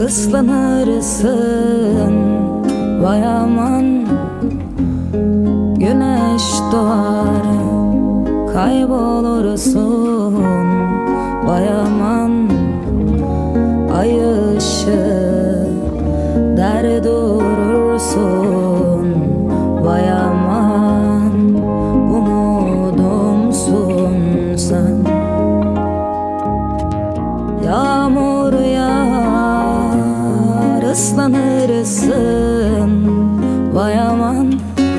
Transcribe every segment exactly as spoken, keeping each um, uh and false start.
ıslanırsın, vay aman. Güneş doğar, kaybolursun, vay aman. Ay ışığı der durursun, vay aman. Umudumsun sen. Yağmur yağar, ıslanırsın, vay aman.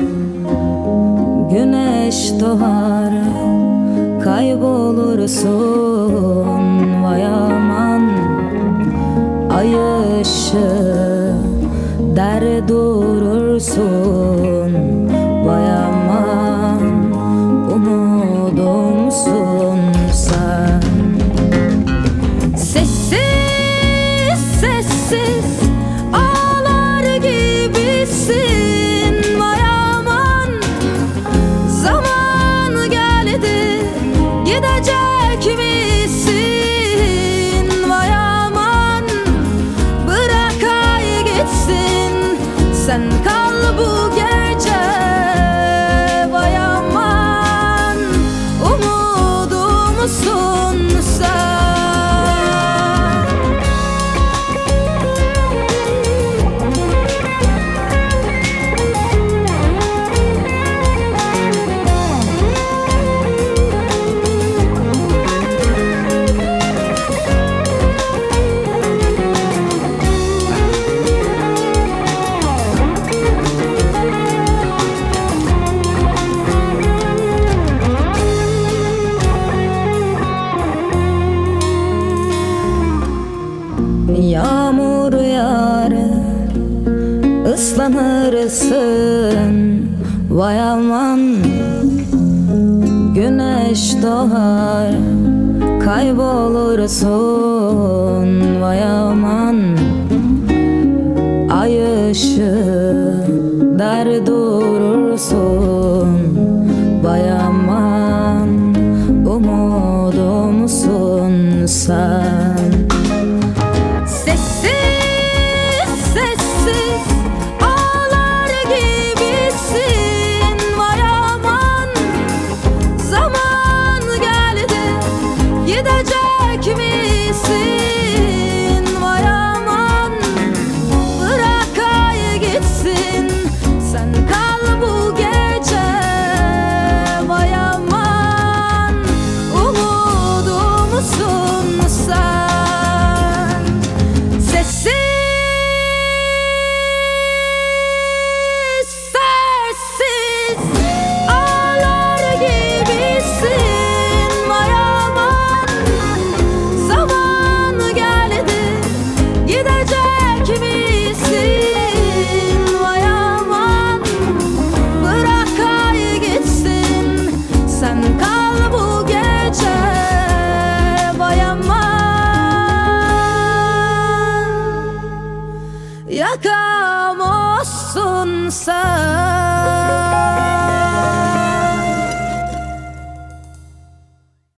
Güneş doğar, kaybolursun, vay aman. Ay ışığı der durursun, vay aman. Umudumsun sen. Sessiz sessiz ağlar gibisin, vay aman. Zaman geldi, gidecek misin, vay aman. Bırak ay gitsin, sen kal bu gece, vay aman. Umudumsun sen. Yağmur yağar, ıslanırsın, vay aman. Güneş doğar, kaybolursun, vay aman. Ay ışığı der durursun, vay aman. Umudumsun sen. Sessiz sessiz ağlar gibisin, vay aman. Zaman geldi, gidecek misin, vay aman. Bırak ay gitsin, sen kal bu gece, vay aman. Umudumsun sen. Sessiz sessiz ağlar gibisin, vay aman. Zaman geldi, gidecek misin, vay aman. Bırak ay gitsin, sen kal bu gece, vay aman. Yakamazsın sen.